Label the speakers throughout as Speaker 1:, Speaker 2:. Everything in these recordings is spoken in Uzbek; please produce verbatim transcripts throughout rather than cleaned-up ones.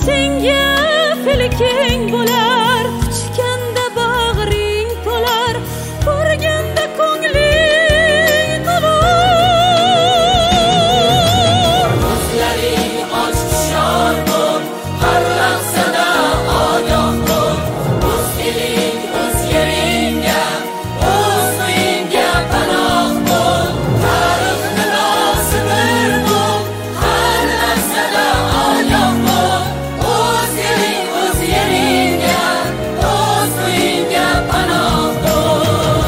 Speaker 1: senga filking bo'lar, quchganda bag'ring to'lar, ko'rganda ko'ngling to'lar.
Speaker 2: Ko'zlaring och hushyor bo'l, har lahzada ogoh bo'l. O'z eling, o'z yeringga, o'z uyingga panoh bo'l. Tarixni nosibir bo'l, har lahzada ogoh bo'l. O'z eling, o'z yeringga, o'z uyingga panoh bo'l.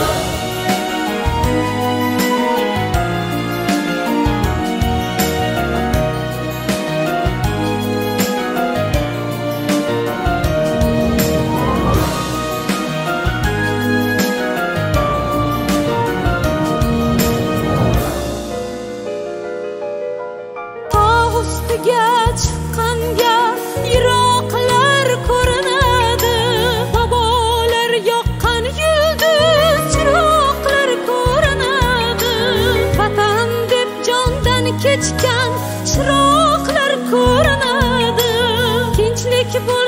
Speaker 1: Tog' ustiga chiqqanga yiroqlar ko'rinadi, bobolar yoqqan yulduz chiroqlar ko'rinadi. Vatan deb jondan kechgan chiroqlar ko'rinadi. Tinchlik bo'l